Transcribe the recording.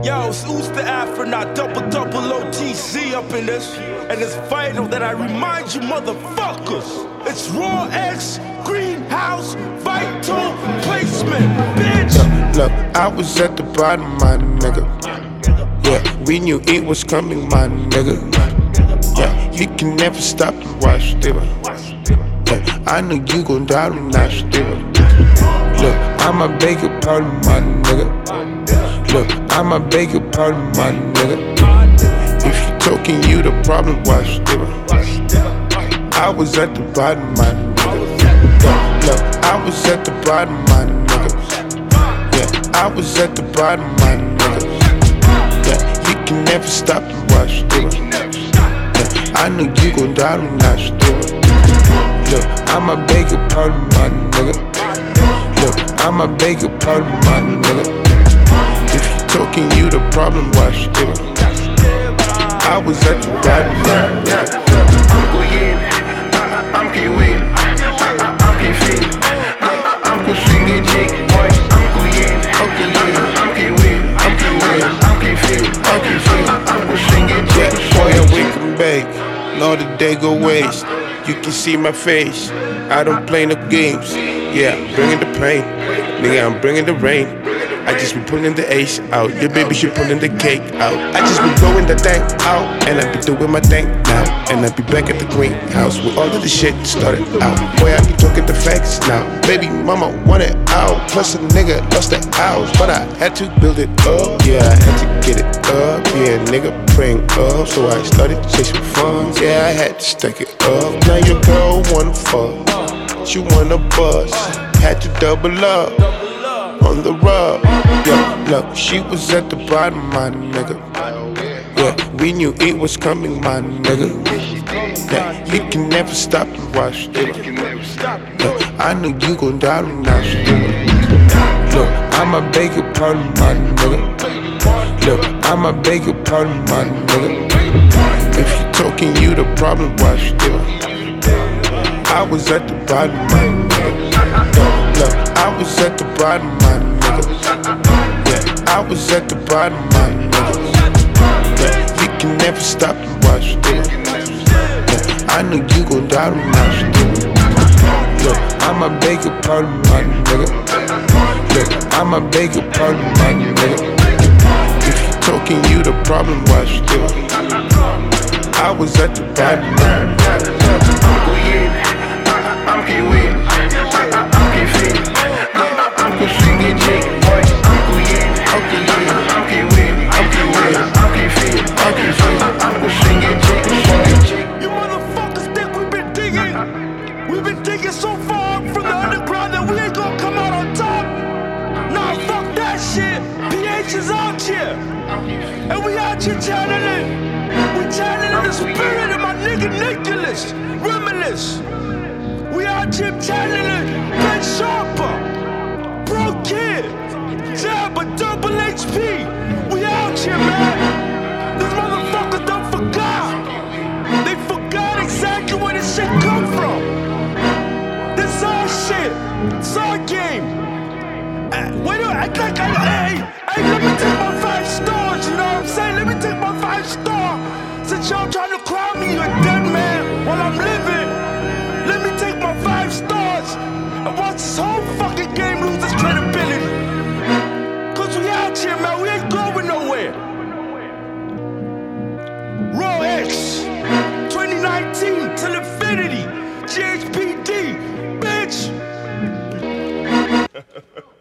Yo, it's Ooster Afronaut, double OTC up in this. And it's vital that I remind you motherfuckers, it's Raw X, Greenhouse, Vital Placement, bitch. Look, I was at the bottom, my nigga. Yeah, we knew it was coming, my nigga. Yeah, you can never stop and watch, still. Yeah, I know you gon' doubt me now, still. Look, I'ma beg your pardon, my nigga. Look, I'ma beg your pardon, my nigga. If you talking, you the problem, watch, still. I was at the bottom, my nigga. Look, I was at the bottom, my nigga. Yeah, I was at the bottom, my nigga. Yeah, you can never stop and watch, still. Yeah, I know you gon' doubt me now, still. Look, I'ma beg your pardon, my nigga. Look, I'ma beg your pardon, my nigga. If you talking, you the problem, watch, still. I was at the bottom, my nigga. I'm Kiwi, I'm Kiwi, I'm Kusingi Jig, boy, I'm Kiwi, I'm Kiwi, I'm Kiwi, I'm Kiwi, I'm Kusingi Jig, boy, I wake and bake, Lord, the day go waste. You can see my face, I don't play no games. Yeah, I'm bringing the pain, nigga, I'm bringing the rain. I just be pulling the ace out, your baby she pulling the cake out. I just be blowing the thing out, and I be doing my thing now. And I be back at the greenhouse where all of the shit started out. Boy, I be talking the facts now. Baby mama want it out, plus a nigga lost the house, but I had to build it up. Yeah, I had to get it up. Yeah, nigga praying up, so I started chasing funds. Yeah, I had to stack it up. Now your girl wanna fuck, she wanna bust. Had to double up on the rub. Yeah, look, she was at the bottom, my nigga. Yeah, we knew it was coming, my nigga. Yeah, you can never stop and watch, still. Yeah, I know you gon' doubt me now, still. Look, I'ma beg your pardon, my nigga. Look, I'ma beg your pardon, my nigga. If you talking, you the problem, watch, still. I was at the bottom, my nigga. Look, I was at the bottom, my nigga. Yeah, I was at the bottom, my nigga. Yeah, you can never stop and watch, still. Yeah, I know you gon' doubt me now, still. Look, I'ma beg your pardon, my nigga. Look, I'ma beg your pardon, my nigga. If you talking, you the problem, watch, still. I was at the bottom, my nigga. I'm Kiwi, I'm Kiwi, I'm Kusingi Jig, boy, I'm Kiwi, I'm Kiwi, I'm Kiwi, I'm Kiwi, I'm Kiwi, I'm Kusingi Jig. You motherfuckers think we've been digging? We've been digging so far from the underground that we ain't gonna come out on top. Nah, fuck that shit. PH is out here. And we out here channeling. We channeling the spirit of my nigga Nicholas, Reminisce. We out here channeling Ben Sharper, Bro Kid, Jabba, Double HP. We out here, man. These motherfuckers done forgot. They forgot exactly where this shit come from. This is our shit. It's our game. Wait a minute, hey, let me take my 5 stars, you know what I'm saying? Let me take my 5 stars. Since y'all trying to crown me a dead man while I'm living, let me take my 5 stars and watch this whole fucking game lose its credibility. Cause we out here, man, we ain't going nowhere. Raw X, 2019 till infinity, GHPD, bitch.